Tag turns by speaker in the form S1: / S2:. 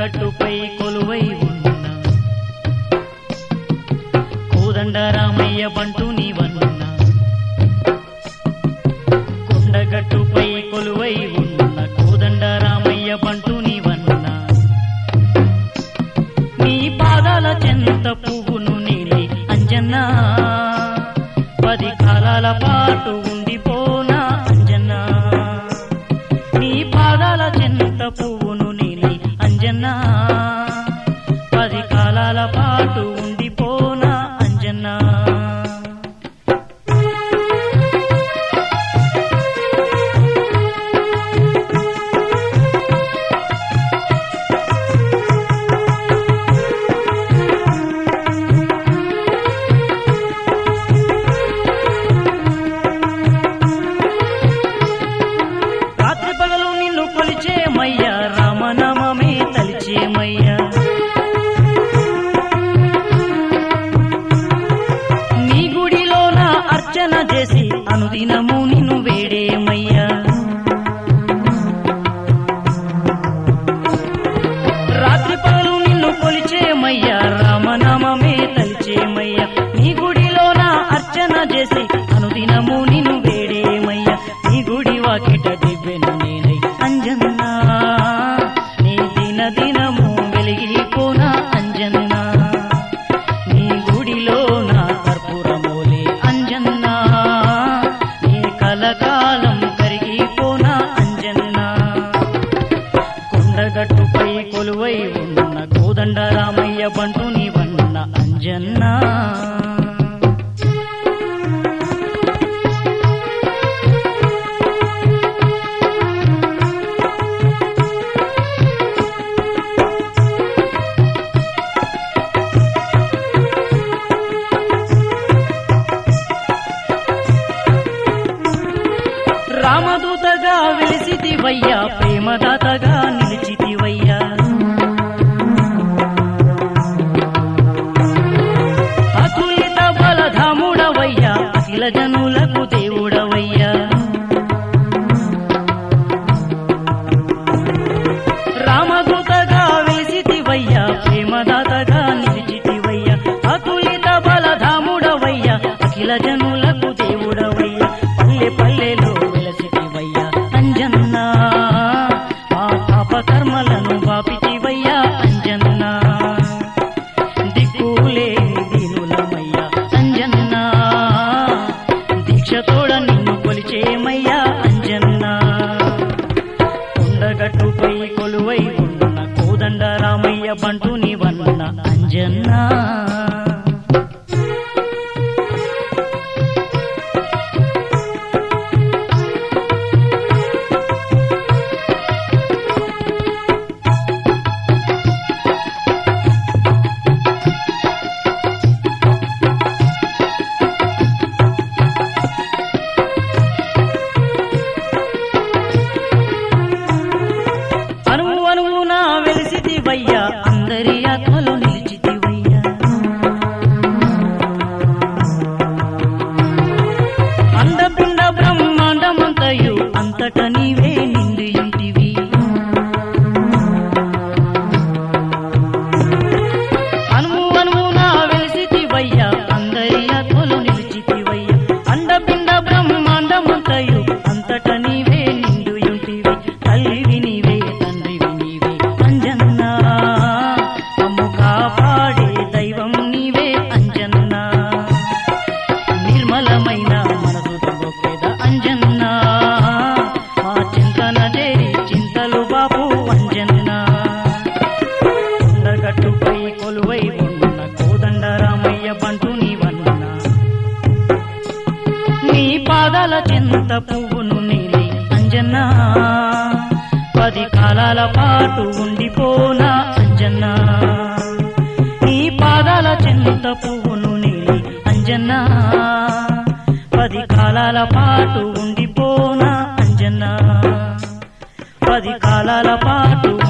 S1: కొండగట్టుపై కొలువై ఉన్న కోదండరామయ్య బంటు నీవన్న కొండగట్టుపై కొలువై ఉన్న కోదండరామయ్య బంటు నీవన్న నీ పాదాల చెంత పువ్వును నీలి అంజన్న 10 కాలాల పాటు ఉండిపోనా అంజన్న నీ పాదాల చెంత పువ్వును నీలి అంజన్న 10 కాలాల పాటు ఉండిపోనా అంజన్న కొలిచేమయ్యా రామనామమే తలిచేమయ్యా నీ గుడిలోన అర్చన చేసి అనుదినము నిన్ను వేడేమయ్యా రాత్రి పగలు నిన్ను కొలిచేమయ్యా రామనామమే తలిచేమయ్యా నీ గుడిలోన అర్చన చేసి అనుదినము నిన్ను వేడేమయ్యా నీ గుడి వాకిట దివ్వెను నేనై అంజన్నా నీ దినము వెలిగిపోనా అంజన్నా నీ గుడిలో నా కర్పూరమోలే అంజన్నా నీ కలకాలం కరిగిపోనా అంజన్నా కొండగట్టుపై కొలువై ఉన్న కోదండరామయ్య బంటు నీవన్న అంజన్నా రామదూతగా వెలిసితివయ్యా ప్రేమదాతగా నిలిచితివయ్యా అతులిత బలధాముడవయ్యా అఖిల జనులకు దేవుడవయ్యా రామదూతగా వెలిసితివయ్యా ప్రేమదాతగా నిలిచితివయ్యా అతులిత బలధాముడవయ్యా అఖిల జనులకు దేవుడవయ్యా పల్లె పల్లెలో అంజన్నా మా పాపకర్మలను బాపితివయ్యా అంజన్నా దిక్కులేని దీనులమయ్యా అంజన్నా దీక్షతోడ నిన్ను కొలిచేమయ్యా అంజన్నా కొండగట్టుపై కొలువై ఉన్న కోదండరామయ్య బంటు నీవన్న అంజన్నా వెలిసితివయ్యా అందరి ఆత్మలో నిలిచితివయ్యా అండపిండ బ్రహ్మాండమంతయు అంతట నీవే నిండియుంటివి అనువున వెలిసితివయ్యా అందరి ఆత్మలో నిలిచితివయ్యా అండపిండ బ్రహ్మాండమంతయు అంతట నీవే నిండియుంటివి తల్లివి నీవే తండ్రివి నీవే అంజన్నా అమ్ము కాపాడే దైవం నీవే అంజన్నా నిర్మలమైన మనసుతో గొప్పేద అంజన్నా మా చింతన చేరి చింతలు బాపు అంజన్నా కొండగట్టుపై కొలువై ఉన్న కోదండరామయ్య బంటు నీవన్న నీ పాదాల చెంత పువ్వును నీలి అంజన్నా 10 కాలాల పాటు ఉండిపోనా అంజన్నా నీ పాదాల చెంత పువ్వును నీలి అంజన్నా 10 కాలాల పాటు ఉండిపోనా అంజన్నా 10 కాలాల పాటు